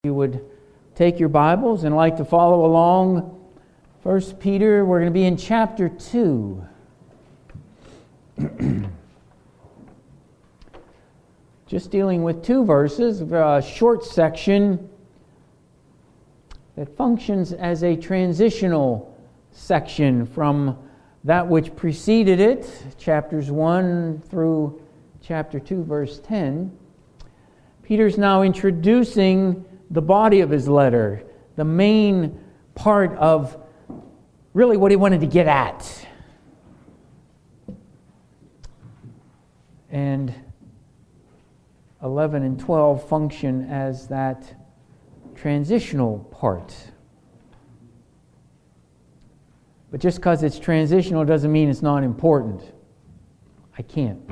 You would take your Bibles and like to follow along. 1 Peter, we're going to be in chapter 2. Just dealing with two verses, a short section that functions as a transitional section from that which preceded it, chapters 1 through chapter 2, verse 10. Peter's now introducing the body of his letter, the main part of really what he wanted to get at. And 11 and 12 function as that transitional part. But just because it's transitional doesn't mean it's not important. I can't.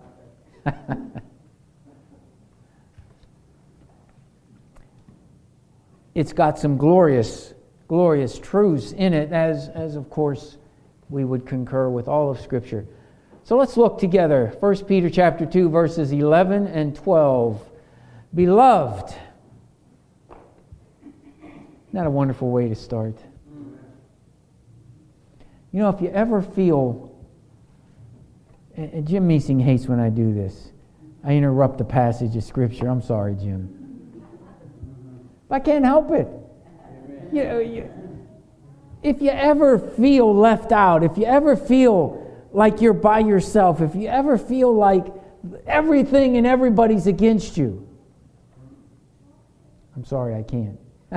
It's got some glorious truths in it, as of course we would concur with all of Scripture. So let's look together. 1 Peter chapter 2, verses 11 and 12. Beloved. Isn't that a wonderful way to start? You know, if you ever feel, and Jim Meesing hates when I do this. I interrupt the passage of Scripture. I'm sorry, Jim. I can't help it. If you ever feel left out, if you ever feel like you're by yourself, if you ever feel like everything and everybody's against you, I'm sorry, I can't.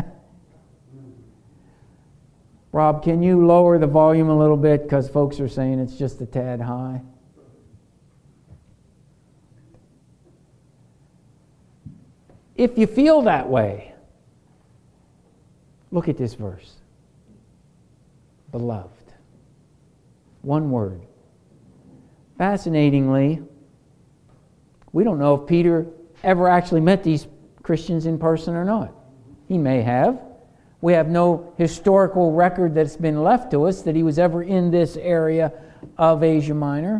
Rob, can you lower the volume a little bit because folks are saying it's just a tad high? If you feel that way, look at this verse. Beloved. One word. Fascinatingly, we don't know if Peter ever actually met these Christians in person or not. He may have. We have no historical record that's been left to us that he was ever in this area of Asia Minor.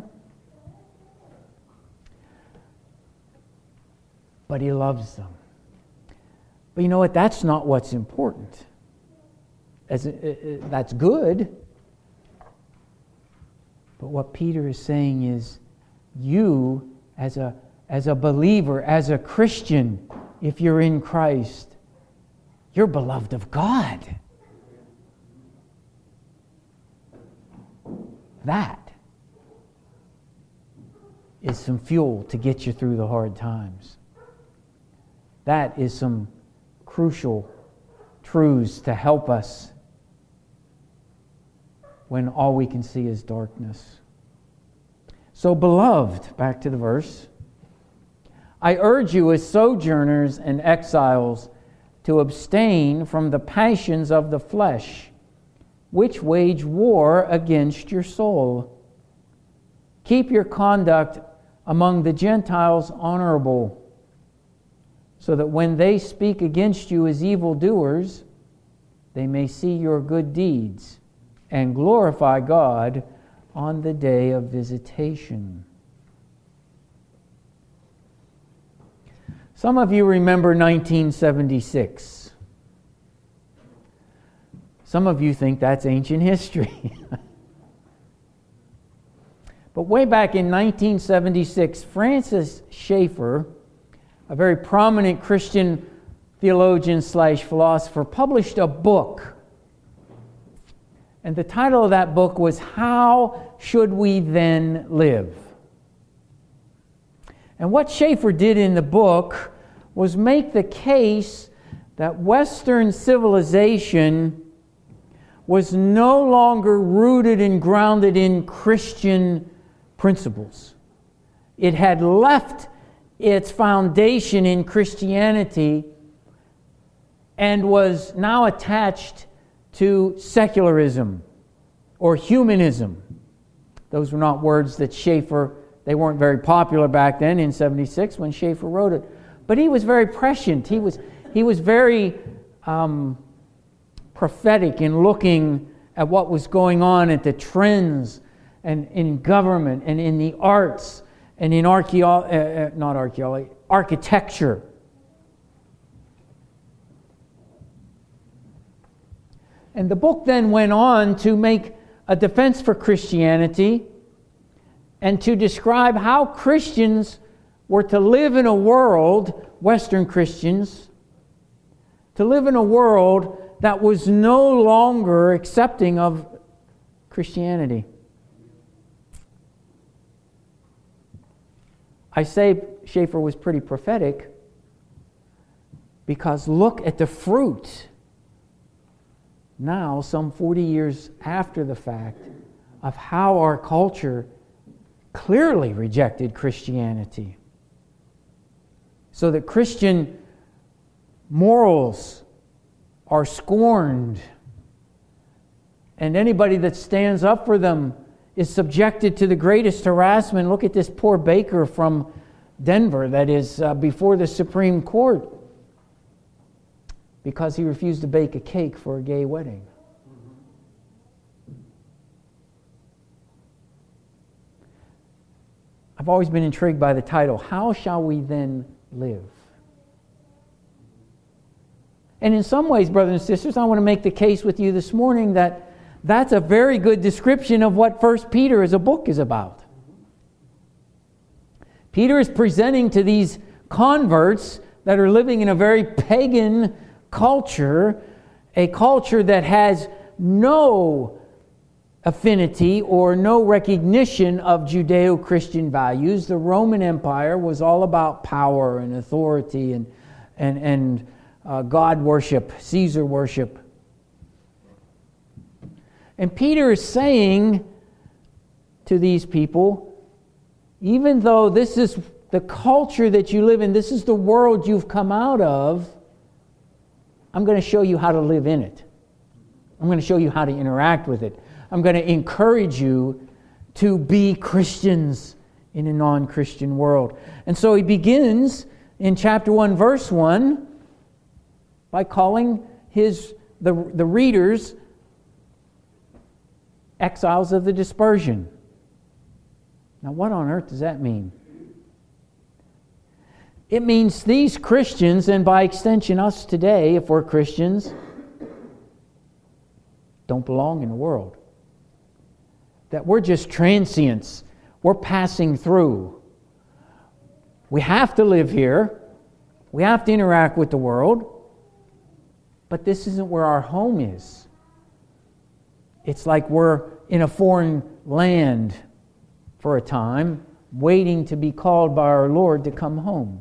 But he loves them. But you know what? That's not what's important. That's good. But what Peter is saying is, you as a believer, as a Christian, if you're in Christ, you're beloved of God. That is some fuel to get you through the hard times. That is some crucial truths to help us when all we can see is darkness. So, beloved, back to the verse, I urge you as sojourners and exiles to abstain from the passions of the flesh, which wage war against your soul. Keep your conduct among the Gentiles honorable, so that when they speak against you as evildoers, they may see your good deeds and glorify God on the day of visitation. Some of you remember 1976. Some of you think that's ancient history. But way back in 1976, Francis Schaeffer, a very prominent Christian theologian / philosopher, published a book. And the title of that book was, How Should We Then Live? And what Schaeffer did in the book was make the case that Western civilization was no longer rooted and grounded in Christian principles. It had left its foundation in Christianity and was now attached to secularism or humanism. Those were not words that Schaeffer, they weren't very popular back then in 76 when Schaeffer wrote it. But he was very prescient. He was very prophetic in looking at what was going on, at the trends and in government and in the arts and in architecture. And the book then went on to make a defense for Christianity and to describe how Christians were to live in a world, Western Christians, to live in a world that was no longer accepting of Christianity. I say Schaeffer was pretty prophetic because look at the fruit now, some 40 years after the fact, of how our culture clearly rejected Christianity. So that Christian morals are scorned, and anybody that stands up for them is subjected to the greatest harassment. Look at this poor baker from Denver that is before the Supreme Court because he refused to bake a cake for a gay wedding. I've always been intrigued by the title, How Shall We Then Live? And in some ways, brothers and sisters, I want to make the case with you this morning that that's a very good description of what 1 Peter as a book is about. Peter is presenting to these converts that are living in a very pagan culture, a culture that has no affinity or no recognition of Judeo-Christian values. The Roman Empire was all about power and authority and God worship, Caesar worship. And Peter is saying to these people, even though this is the culture that you live in, this is the world you've come out of, I'm going to show you how to live in it. I'm going to show you how to interact with it. I'm going to encourage you to be Christians in a non-Christian world. And so he begins in chapter 1, verse 1, by calling the readers exiles of the dispersion. Now, what on earth does that mean? It means these Christians, and by extension us today, if we're Christians, don't belong in the world. That we're just transients. We're passing through. We have to live here. We have to interact with the world. But this isn't where our home is. It's like we're in a foreign land for a time, waiting to be called by our Lord to come home.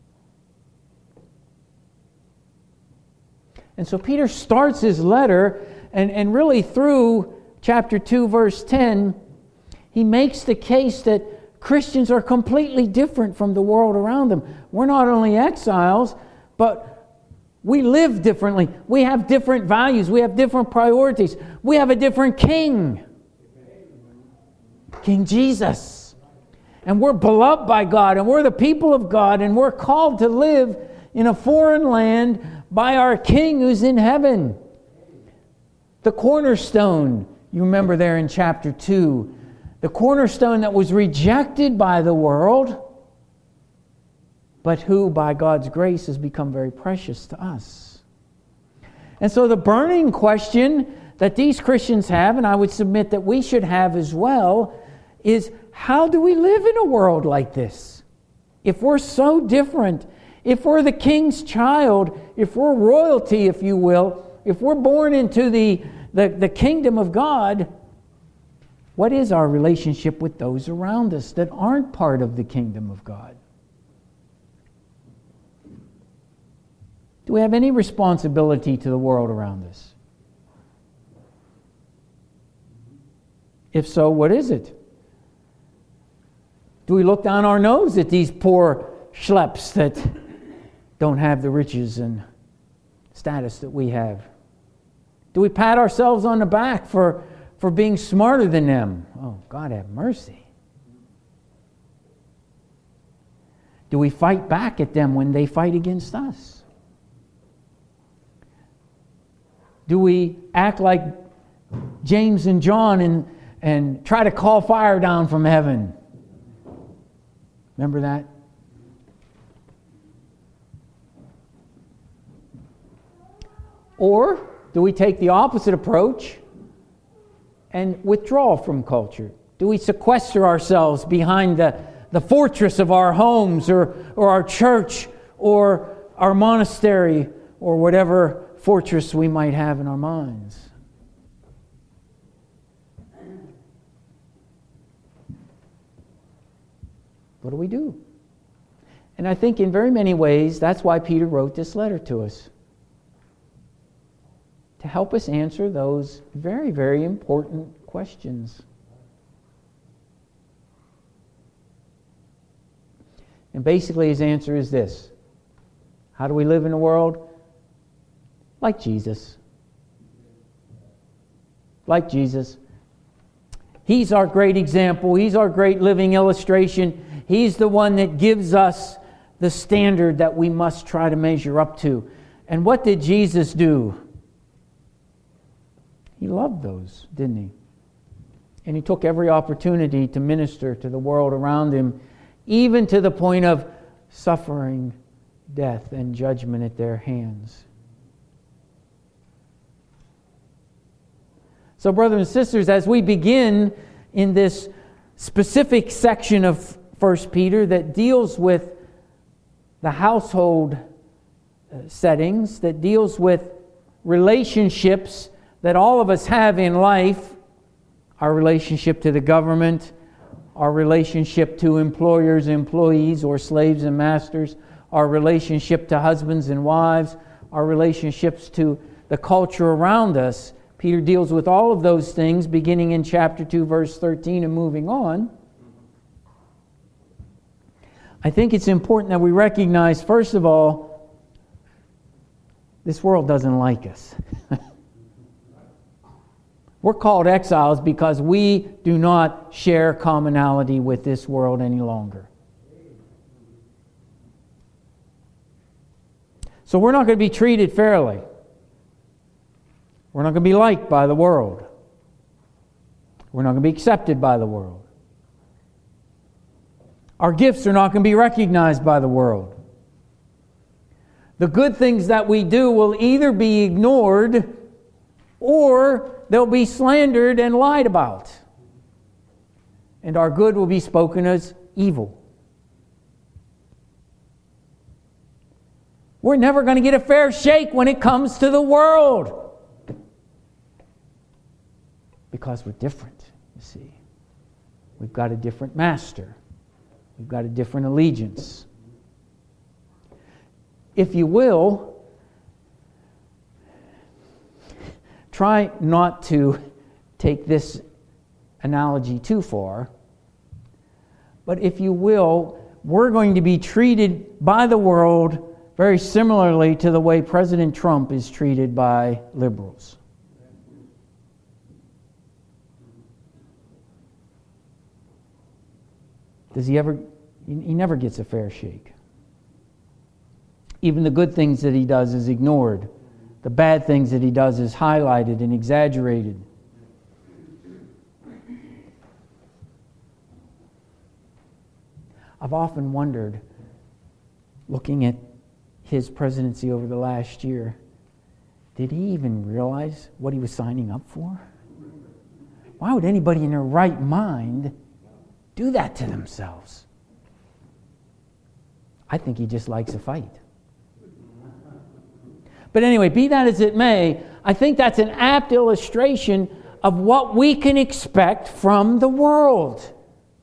And so Peter starts his letter, and really through chapter 2, verse 10, he makes the case that Christians are completely different from the world around them. We're not only exiles, but we live differently. We have different values. We have different priorities. We have a different king. King Jesus. And we're beloved by God, and we're the people of God, and we're called to live in a foreign land by our King who's in heaven. The cornerstone, you remember there in chapter 2, the cornerstone that was rejected by the world, but who by God's grace has become very precious to us. And so the burning question that these Christians have, and I would submit that we should have as well, is how do we live in a world like this? If we're so different, if we're the King's child, if we're royalty, if you will, if we're born into the kingdom of God, what is our relationship with those around us that aren't part of the kingdom of God? Do we have any responsibility to the world around us? If so, what is it? Do we look down our nose at these poor schleps that don't have the riches and status that we have? Do we pat ourselves on the back for being smarter than them? Oh, God have mercy. Do we fight back at them when they fight against us? Do we act like James and John and try to call fire down from heaven? Remember that? Or do we take the opposite approach and withdraw from culture? Do we sequester ourselves behind the fortress of our homes or our church or our monastery or whatever fortress we might have in our minds? What do we do? And I think in very many ways, that's why Peter wrote this letter to us. To help us answer those very, very important questions. And basically his answer is this. How do we live in the world? Like Jesus. Like Jesus. He's our great example. He's our great living illustration. He's the one that gives us the standard that we must try to measure up to. And what did Jesus do? He loved those, didn't he? And he took every opportunity to minister to the world around him, even to the point of suffering death and judgment at their hands. So, brothers and sisters, as we begin in this specific section of 1 Peter that deals with the household settings, that deals with relationships that all of us have in life, our relationship to the government, our relationship to employers, employees, or slaves and masters, our relationship to husbands and wives, our relationships to the culture around us. Peter deals with all of those things beginning in chapter 2, verse 13 and moving on. I think it's important that we recognize, first of all, this world doesn't like us. We're called exiles because we do not share commonality with this world any longer. So we're not going to be treated fairly. We're not going to be liked by the world. We're not going to be accepted by the world. Our gifts are not going to be recognized by the world. The good things that we do will either be ignored or they'll be slandered and lied about. And our good will be spoken as evil. We're never going to get a fair shake when it comes to the world. Because we're different, you see. We've got a different master. We've got a different allegiance. If you will, try not to take this analogy too far. But if you will, we're going to be treated by the world very similarly to the way President Trump is treated by liberals. Does he ever? He never gets a fair shake. Even the good things that he does is ignored. The bad things that he does is highlighted and exaggerated. I've often wondered, looking at his presidency over the last year, did he even realize what he was signing up for? Why would anybody in their right mind do that to themselves? I think he just likes a fight. But anyway, be that as it may, I think that's an apt illustration of what we can expect from the world.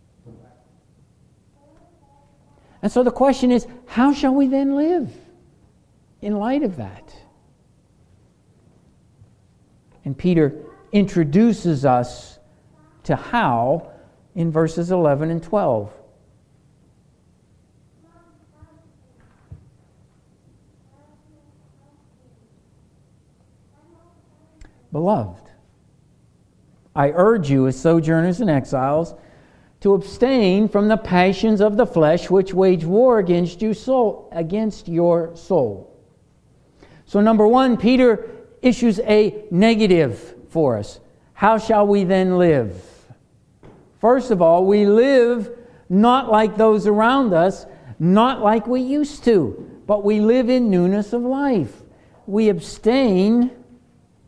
And so the question is, how shall we then live in light of that? And Peter introduces us to how in verses 11 and 12. Beloved, I urge you as sojourners and exiles to abstain from the passions of the flesh which wage war against your soul. So number one, Peter issues a negative for us. How shall we then live? First of all, we live not like those around us, not like we used to, but we live in newness of life. We abstain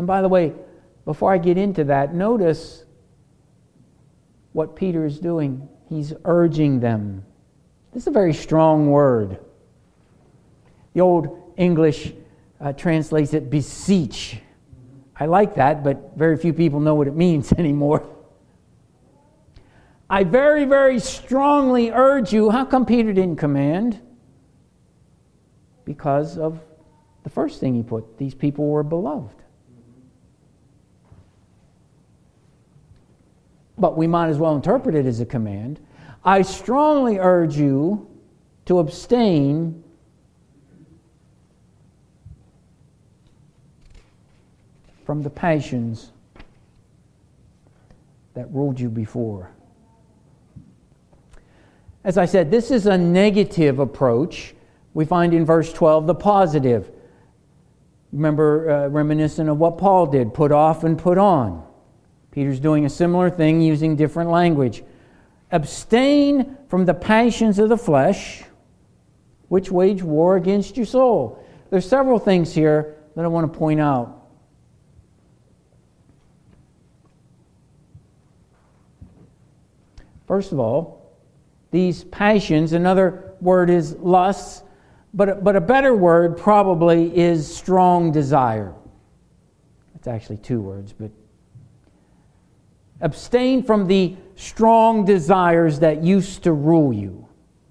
And by the way, before I get into that, notice what Peter is doing. He's urging them. This is a very strong word. The Old English translates it beseech. I like that, but very few people know what it means anymore. I very, very strongly urge you. How come Peter didn't command? Because of the first thing he put. These people were beloved. But we might as well interpret it as a command. I strongly urge you to abstain from the passions that ruled you before. As I said, this is a negative approach. We find in verse 12 the positive. Remember, reminiscent of what Paul did, put off and put on. Peter's doing a similar thing using different language. Abstain from the passions of the flesh, which wage war against your soul. There's several things here that I want to point out. First of all, these passions, another word is lusts, but a better word probably is strong desire. It's actually two words, but abstain from the strong desires that used to rule you.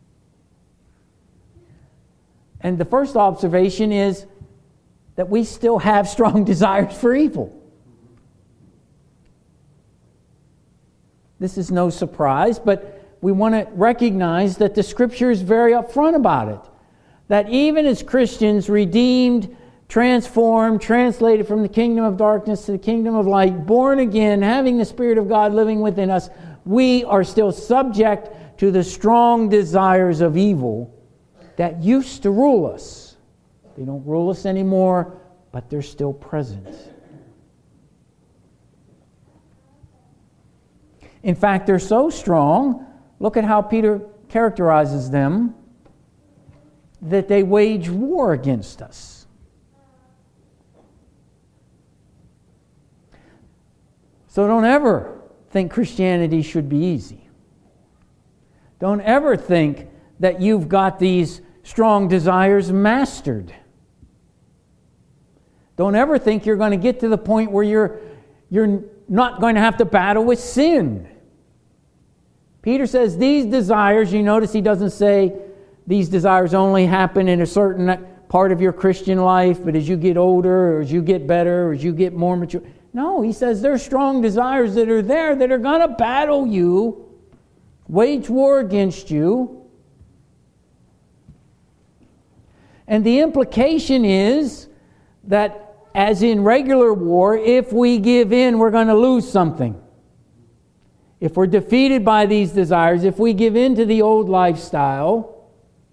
And the first observation is that we still have strong desires for evil. This is no surprise, but we want to recognize that the Scripture is very upfront about it. That even as Christians, redeemed, transformed, translated from the kingdom of darkness to the kingdom of light, born again, having the Spirit of God living within us, we are still subject to the strong desires of evil that used to rule us. They don't rule us anymore, but they're still present. In fact, they're so strong, look at how Peter characterizes them, that they wage war against us. So don't ever think Christianity should be easy. Don't ever think that you've got these strong desires mastered. Don't ever think you're going to get to the point where you're not going to have to battle with sin. Peter says these desires, you notice he doesn't say these desires only happen in a certain part of your Christian life, but as you get older, or as you get better, or as you get more mature. No, he says there's strong desires that are there that are going to battle you, wage war against you. And the implication is that, as in regular war, if we give in, we're going to lose something. If we're defeated by these desires, if we give in to the old lifestyle,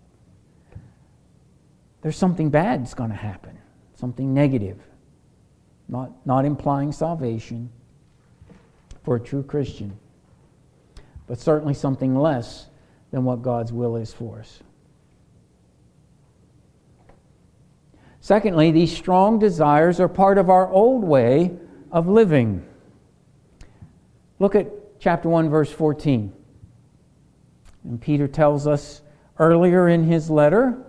there's something bad that's going to happen, something negative. Not implying salvation for a true Christian, but certainly something less than what God's will is for us. Secondly, these strong desires are part of our old way of living. Look at chapter 1, verse 14. And Peter tells us earlier in his letter,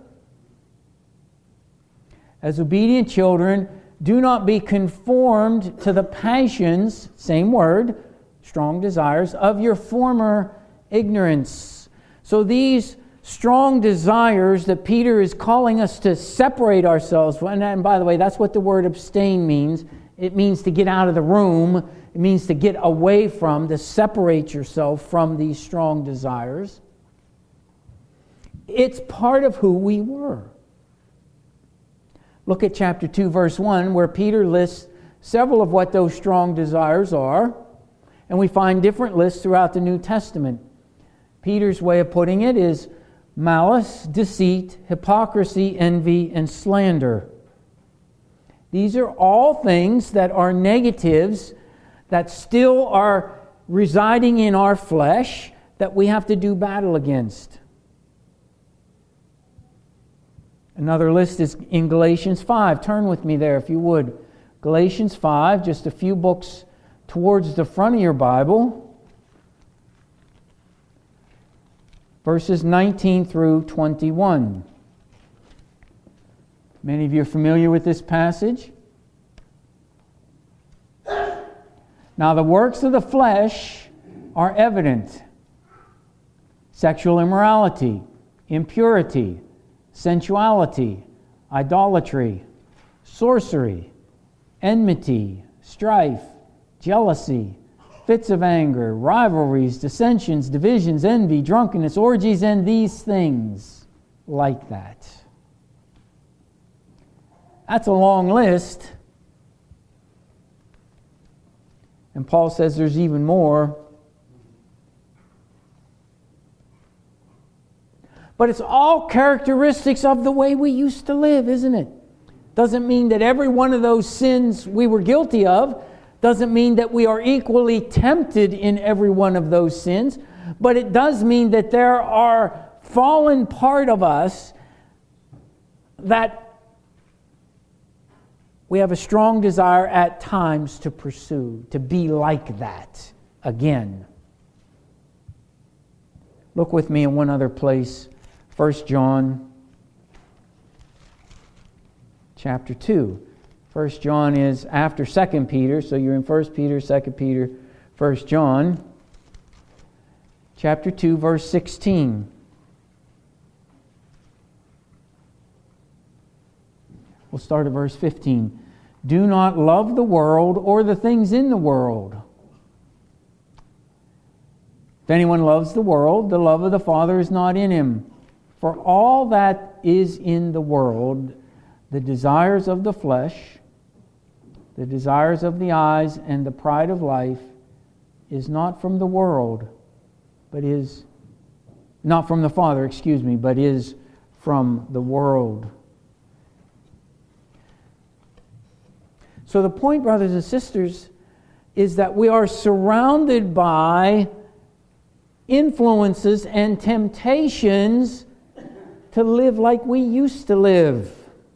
as obedient children, do not be conformed to the passions, same word, strong desires, of your former ignorance. So these strong desires that Peter is calling us to separate ourselves from, and by the way, that's what the word abstain means. It means to get out of the room. It means to get away from, to separate yourself from these strong desires. It's part of who we were. Look at chapter 2, verse 1, where Peter lists several of what those strong desires are. And we find different lists throughout the New Testament. Peter's way of putting it is malice, deceit, hypocrisy, envy, and slander. These are all things that are negatives that still are residing in our flesh that we have to do battle against. Another list is in Galatians 5. Turn with me there if you would. Galatians 5, just a few books towards the front of your Bible, verses 19 through 21. Many of you are familiar with this passage. Now the works of the flesh are evident: sexual immorality, impurity, sensuality, idolatry, sorcery, enmity, strife, jealousy, fits of anger, rivalries, dissensions, divisions, envy, drunkenness, orgies, and these things like that. That's a long list. And Paul says there's even more. But it's all characteristics of the way we used to live, isn't it? Doesn't mean that every one of those sins we were guilty of. Doesn't mean that we are equally tempted in every one of those sins. But it does mean that there are fallen part of us that we have a strong desire at times to pursue, to be like that again. Look with me in one other place, 1 John chapter 2. 1 John is after 2 Peter, so you're in 1 Peter, 2 Peter, 1 John, chapter 2, verse 16. We'll start at verse 15. Do not love the world or the things in the world. If anyone loves the world, the love of the Father is not in him. For all that is in the world, the desires of the flesh, the desires of the eyes, and the pride of life, is not from the world, but is not from the Father, but is from the world. So the point, brothers and sisters, is that we are surrounded by influences and temptations to live like we used to live.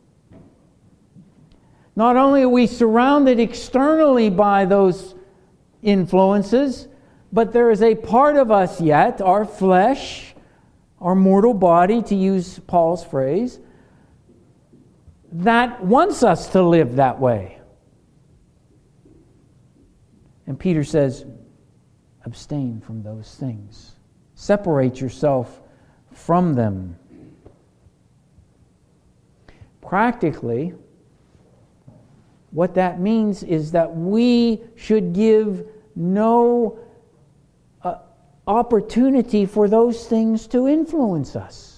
Not only are we surrounded externally by those influences, but there is a part of us yet, our flesh, our mortal body, to use Paul's phrase, that wants us to live that way. And Peter says, abstain from those things. Separate yourself from them. Practically, what that means is that we should give no opportunity for those things to influence us.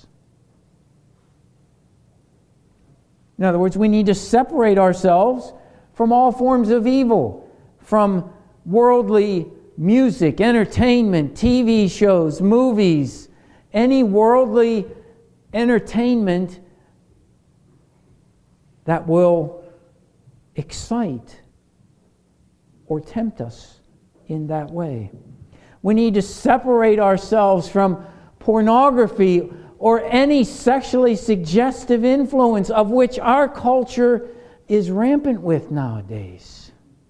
In other words, we need to separate ourselves from all forms of evil, from worldly music, entertainment, TV shows, movies, any worldly entertainment that will excite or tempt us in that way. We need to separate ourselves from pornography or any sexually suggestive influence of which our culture is rampant with nowadays.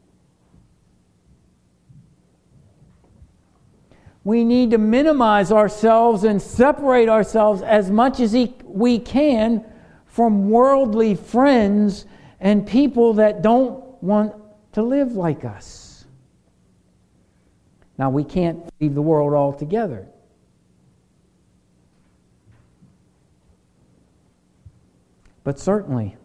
We need to minimize ourselves and separate ourselves as much as we can from worldly friends and people that don't want to live like us. Now, we can't leave the world altogether. But certainly,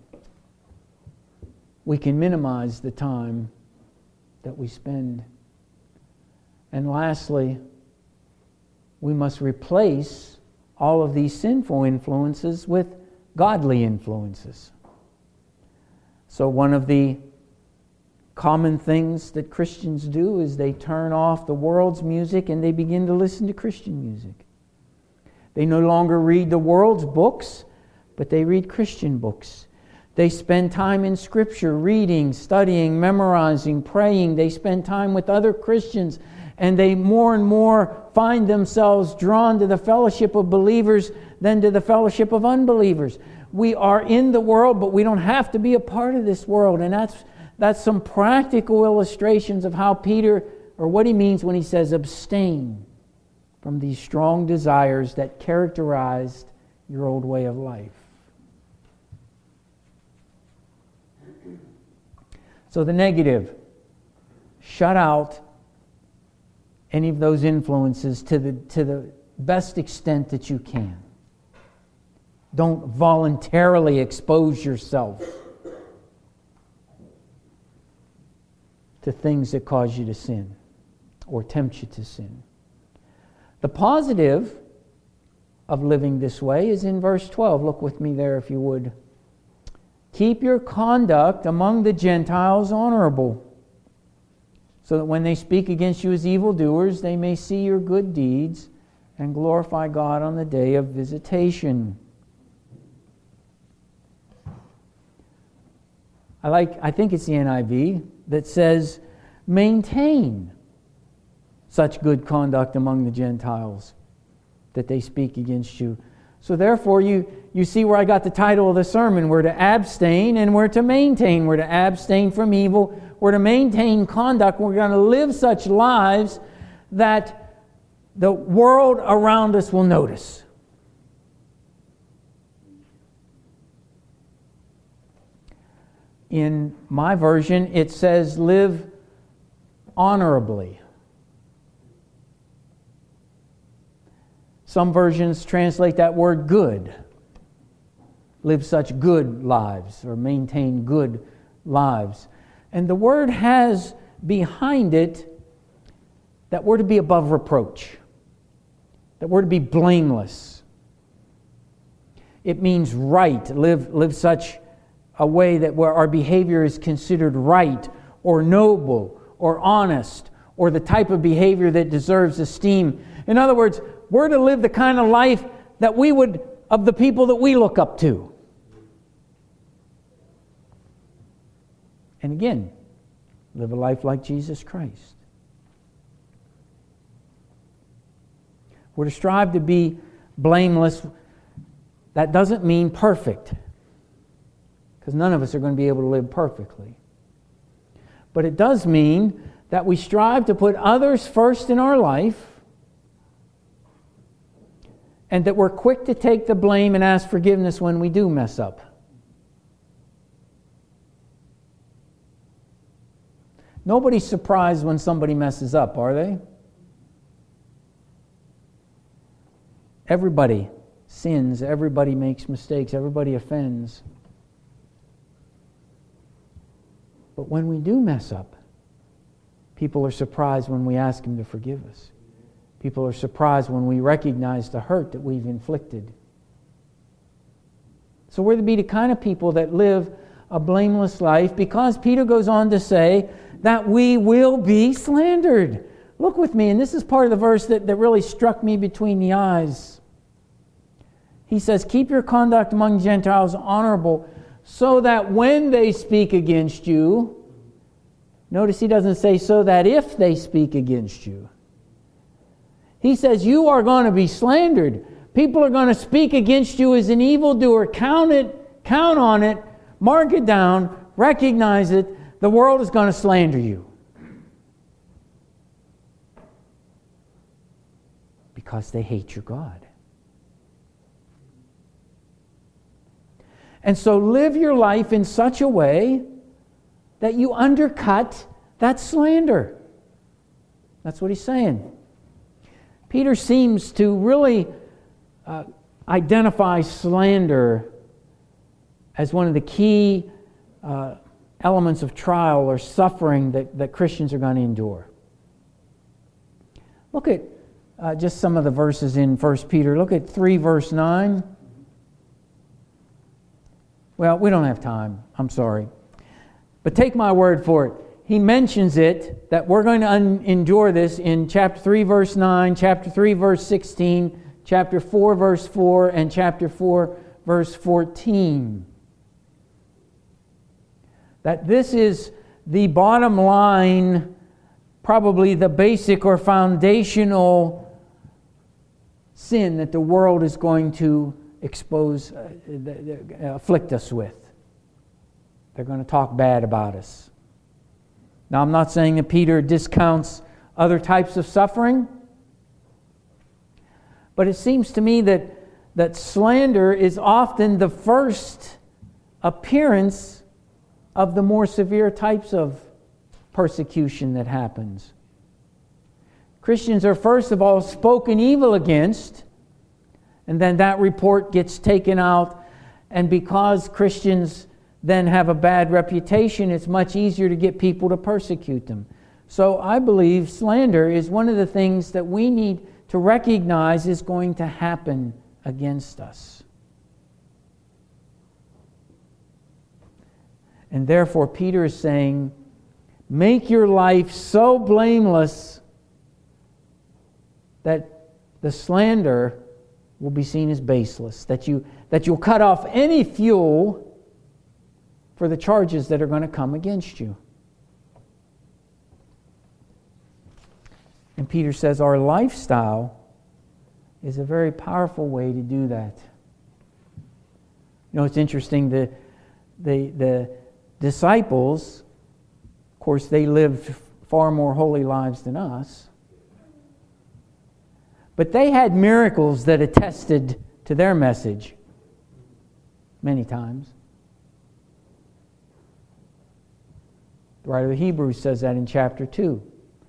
we can minimize the time that we spend. And lastly, we must replace all of these sinful influences with godly influences. So one of the common things that Christians do is they turn off the world's music and they begin to listen to Christian music. They no longer read the world's books, but they read Christian books. They spend time in Scripture, reading, studying, memorizing, praying. They spend time with other Christians, and they more and more find themselves drawn to the fellowship of believers than to the fellowship of unbelievers. We are in the world, but we don't have to be a part of this world. And that's some practical illustrations of how Peter, or what he means when he says abstain from these strong desires that characterized your old way of life. So the negative, shut out any of those influences to the best extent that you can. Don't voluntarily expose yourself to things that cause you to sin or tempt you to sin. The positive of living this way is in verse 12. Look with me there if you would. Keep your conduct among the Gentiles honorable, so that when they speak against you as evildoers, they may see your good deeds and glorify God on the day of visitation. I think it's the NIV that says, maintain such good conduct among the Gentiles that they speak against you. So therefore, you see where I got the title of the sermon. We're to abstain and we're to maintain. We're to abstain from evil. We're to maintain conduct. We're going to live such lives that the world around us will notice. In my version, it says live honorably. Some versions translate that word good. Live such good lives, or maintain good lives. And the word has behind it that we're to be above reproach, that we're to be blameless. It means right. Live such a way that where our behavior is considered right or noble or honest or the type of behavior that deserves esteem. In other words, we're to live the kind of life that we would, of the people that we look up to. And again, live a life like Jesus Christ. We're to strive to be blameless. That doesn't mean perfect, because none of us are going to be able to live perfectly. But it does mean that we strive to put others first in our life, and that we're quick to take the blame and ask forgiveness when we do mess up. Nobody's surprised when somebody messes up, are they? Everybody sins, everybody makes mistakes, everybody offends. But when we do mess up, people are surprised when we ask Him to forgive us. People are surprised when we recognize the hurt that we've inflicted. So we're to be the kind of people that live a blameless life, because Peter goes on to say that we will be slandered. Look with me, and this is part of the verse that really struck me between the eyes. He says, keep your conduct among Gentiles honorable, so that when they speak against you, notice he doesn't say so that if they speak against you. He says you are going to be slandered. People are going to speak against you as an evildoer. Count on it, mark it down, recognize it. The world is going to slander you. Because they hate your God. And so live your life in such a way that you undercut that slander. That's what he's saying. Peter seems to really identify slander as one of the key elements of trial or suffering that Christians are going to endure. Look at just some of the verses in 1 Peter. Look at 3 verse 9. Well, we don't have time. I'm sorry. But take my word for it. He mentions it, that we're going to endure this in chapter 3 verse 9, chapter 3 verse 16, chapter 4 verse 4, and chapter 4 verse 14. That this is the bottom line, probably the basic or foundational sin that the world is going to expose, afflict us with. They're going to talk bad about us. Now, I'm not saying that Peter discounts other types of suffering, but it seems to me that slander is often the first appearance of the more severe types of persecution that happens. Christians are first of all spoken evil against, and then that report gets taken out, and because Christians then have a bad reputation, it's much easier to get people to persecute them. So I believe slander is one of the things that we need to recognize is going to happen against us. And therefore Peter is saying, make your life so blameless that the slander will be seen as baseless, that you'll cut off any fuel for the charges that are going to come against you. And Peter says our lifestyle is a very powerful way to do that. You know, it's interesting, the disciples, of course, they lived far more holy lives than us, but they had miracles that attested to their message many times. The writer of Hebrews says that in chapter 2.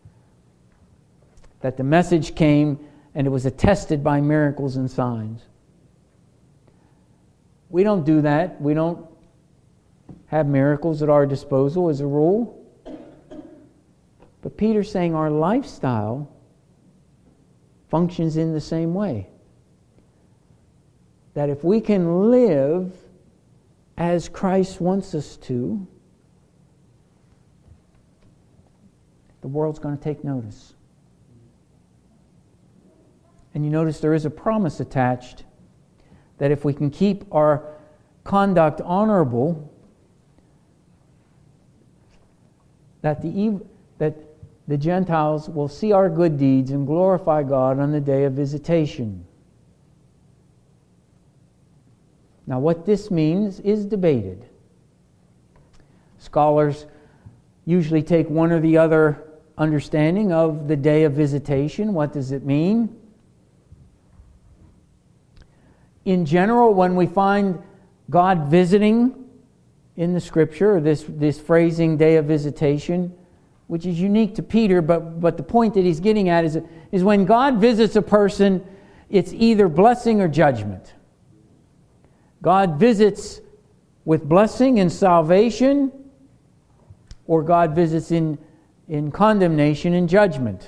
That the message came and it was attested by miracles and signs. We don't do that. We don't have miracles at our disposal as a rule. But Peter's saying our lifestyle functions in the same way. That if we can live as Christ wants us to, the world's going to take notice. And you notice there is a promise attached that if we can keep our conduct honorable, that the Gentiles will see our good deeds and glorify God on the day of visitation. Now, what this means is debated. Scholars usually take one or the other understanding of the day of visitation. What does it mean? In general, when we find God visiting in the Scripture, this phrasing, day of visitation, which is unique to Peter, but the point that he's getting at is when God visits a person, it's either blessing or judgment. God visits with blessing and salvation, or God visits in condemnation and judgment.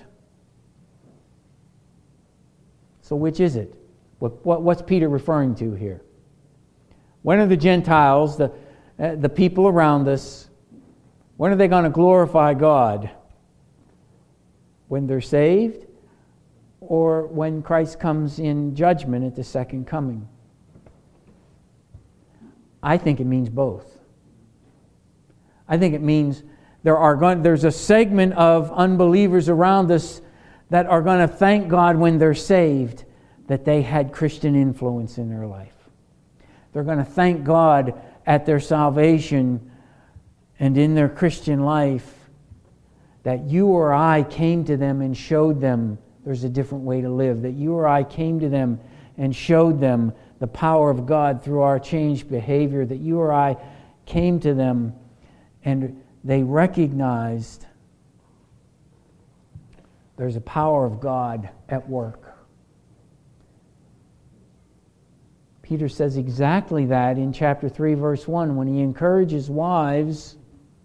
So which is it? What's Peter referring to here? When are the Gentiles, the people around us, when are they going to glorify God? When they're saved, or when Christ comes in judgment at the second coming? I think it means both. I think it means there's a segment of unbelievers around us that are going to thank God when they're saved that they had Christian influence in their life. They're going to thank God at their salvation and in their Christian life that you or I came to them and showed them there's a different way to live, that you or I came to them and showed them the power of God through our changed behavior, that you or I came to them and they recognized there's a power of God at work. Peter says exactly that in chapter 3, verse 1, when he encourages wives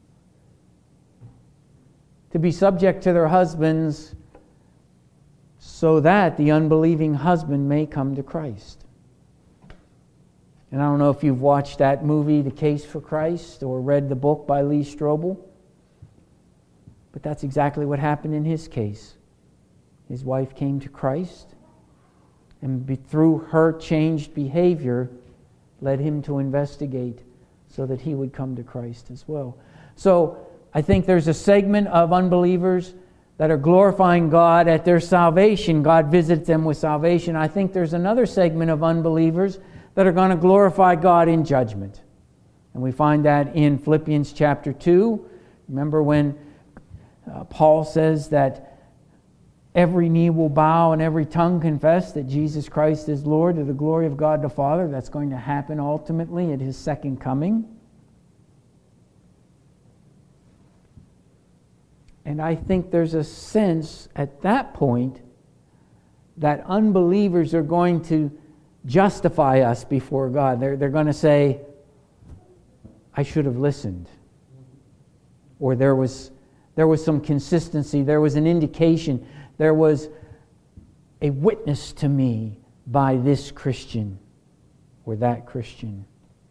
to be subject to their husbands so that the unbelieving husband may come to Christ. And I don't know if you've watched that movie, The Case for Christ, or read the book by Lee Strobel, but that's exactly what happened in his case. His wife came to Christ, and through her changed behavior led him to investigate so that he would come to Christ as well. So I think there's a segment of unbelievers that are glorifying God at their salvation. God visits them with salvation. I think there's another segment of unbelievers that are going to glorify God in judgment. And we find that in Philippians chapter 2. Remember when Paul says that every knee will bow and every tongue confess that Jesus Christ is Lord to the glory of God the Father. That's going to happen ultimately at His second coming. And I think there's a sense at that point that unbelievers are going to justify us before God. They're going to say, I should have listened. Or there was some consistency, there was an indication, there was a witness to me by this Christian or that Christian.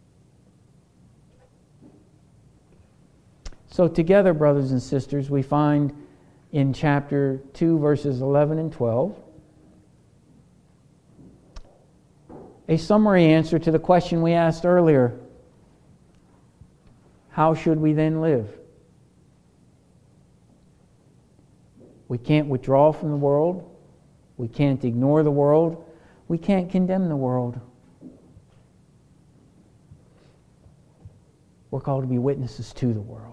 So together, brothers and sisters, we find in chapter 2, verses 11 and 12, a summary answer to the question we asked earlier. How should we then live? We can't withdraw from the world. We can't ignore the world. We can't condemn the world. We're called to be witnesses to the world.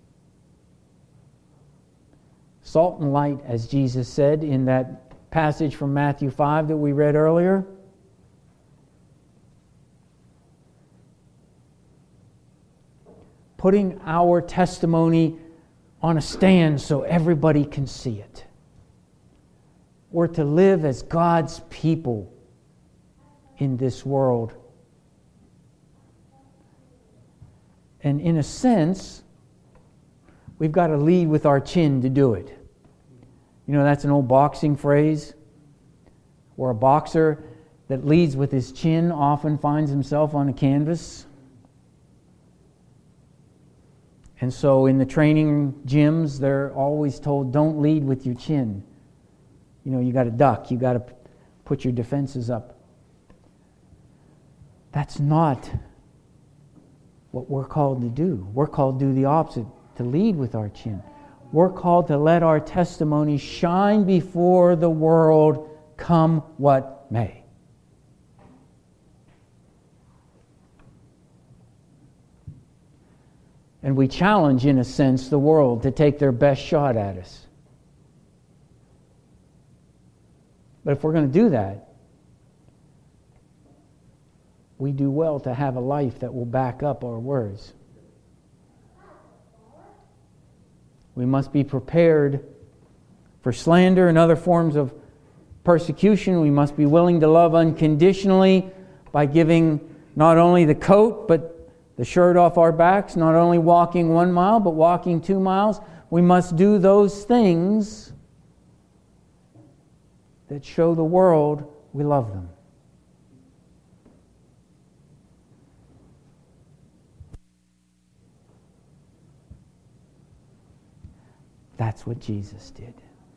Salt and light, as Jesus said in that passage from Matthew 5 that we read earlier. Putting our testimony on a stand so everybody can see it. We're to live as God's people in this world. And in a sense, we've got to lead with our chin to do it. You know, that's an old boxing phrase, where a boxer that leads with his chin often finds himself on a canvas. And so in the training gyms, they're always told, don't lead with your chin. You know, you got to duck. You got to put your defenses up. That's not what we're called to do. We're called to do the opposite, to lead with our chin. We're called to let our testimony shine before the world, come what may. And we challenge, in a sense, the world to take their best shot at us. But if we're going to do that, we do well to have a life that will back up our words. We must be prepared for slander and other forms of persecution. We must be willing to love unconditionally by giving not only the coat, but the shirt off our backs, not only walking 1 mile, but walking 2 miles. We must do those things that show the world we love them. That's what Jesus did.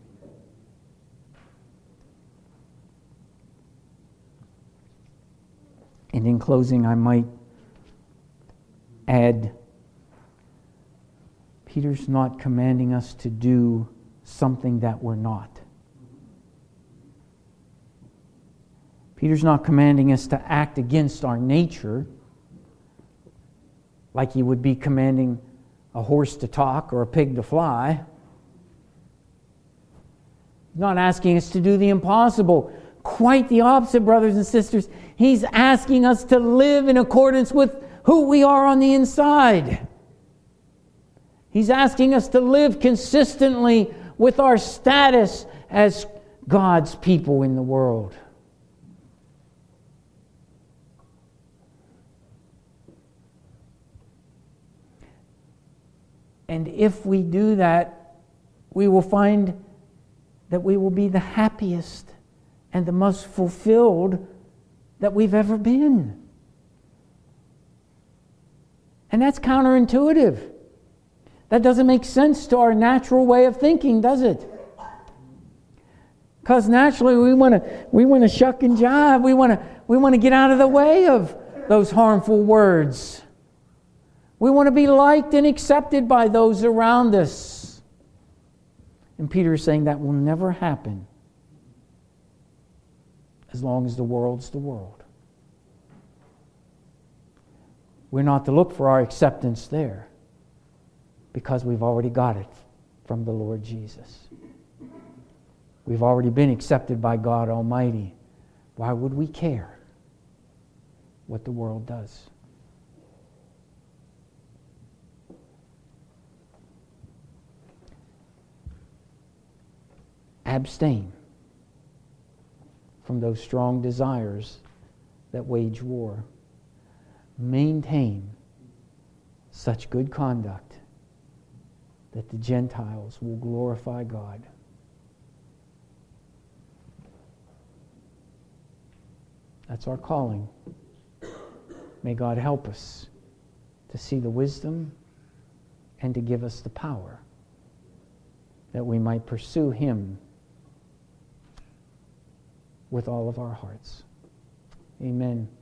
And in closing, I might add, Peter's not commanding us to do something that we're not. Peter's not commanding us to act against our nature, like he would be commanding a horse to talk or a pig to fly. He's not asking us to do the impossible. Quite the opposite, brothers and sisters. He's asking us to live in accordance with who we are on the inside. He's asking us to live consistently with our status as God's people in the world. And if we do that, we will find that we will be the happiest and the most fulfilled that we've ever been. And that's counterintuitive. That doesn't make sense to our natural way of thinking, does it? Because naturally we want to shuck and jive. We want to get out of the way of those harmful words. We want to be liked and accepted by those around us. And Peter is saying that will never happen as long as the world's the world. We're not to look for our acceptance there because we've already got it from the Lord Jesus. We've already been accepted by God Almighty. Why would we care what the world does? Abstain from those strong desires that wage war. Maintain such good conduct that the Gentiles will glorify God. That's our calling. May God help us to see the wisdom and to give us the power that we might pursue Him with all of our hearts. Amen.